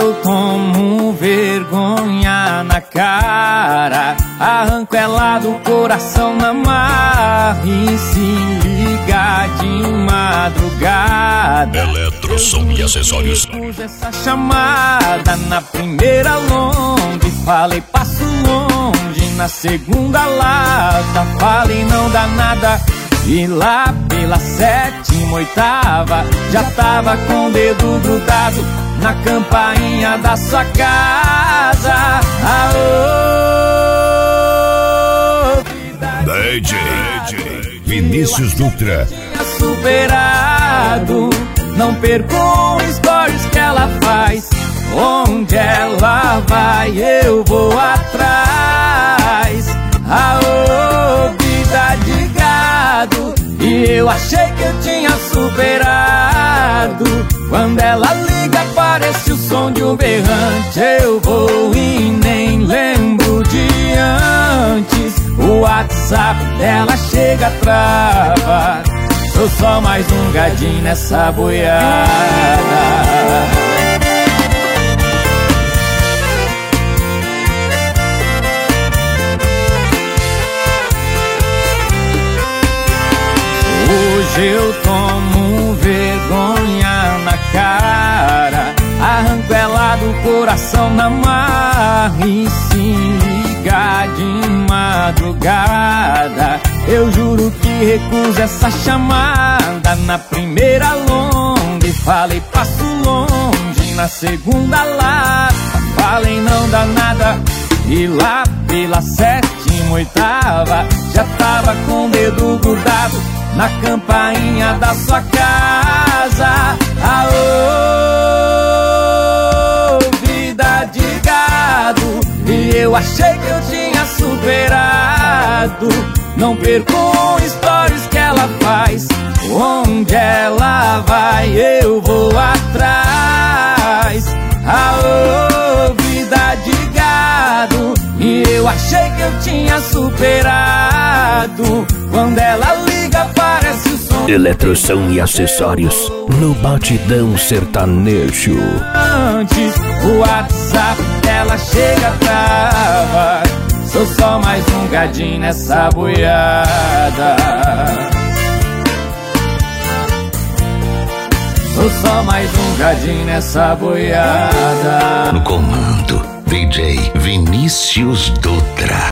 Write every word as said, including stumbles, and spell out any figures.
eu tomo vergonha na cara, arranco ela do coração na marra e se liga de madrugada. Eletrosom e acessórios. Pus essa chamada na primeira longe, falei passo longe, na segunda lata falei não dá nada. E lá pela sétima, oitava, já tava com o dedo grudado na campainha da sua casa. Aô, D J Vinícius Dutra. Tinha superado, não perco stories que ela faz. Onde ela vai, eu vou atrás. Aô, vida de gado. E eu achei que eu tinha superado. Quando ela liga, parece o som de um berrante. Eu vou e nem lembro de antes. O WhatsApp dela chega, trava. Sou só mais um gadinho nessa boiada. Hoje eu tomo vergonha na cara, arranco ela do coração na marra e se liga de madrugada. Eu juro que recuso essa chamada. Na primeira longe, falei passo longe, na segunda lata falei não dá nada. E lá pela sétima, oitava, já tava com o dedo grudado na campainha da sua casa. Aô, vida de gado. E eu achei que eu tinha superado. Não perco stories que ela faz. Onde ela vai, eu vou atrás. Aô, vida de gado. E eu achei que eu tinha superado. Quando ela liga, parece o som. Eletrosom e acessórios no Batidão Sertanejo. Antes, o WhatsApp dela chega, trava. Sou só mais um gadinho nessa boiada. Sou só mais um gadinho nessa boiada. No comando, D J Vinícius Dutra.